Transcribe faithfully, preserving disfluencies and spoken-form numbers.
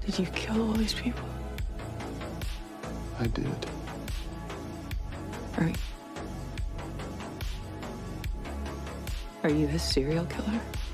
Did you kill all these people? I did. Are, are you a serial killer?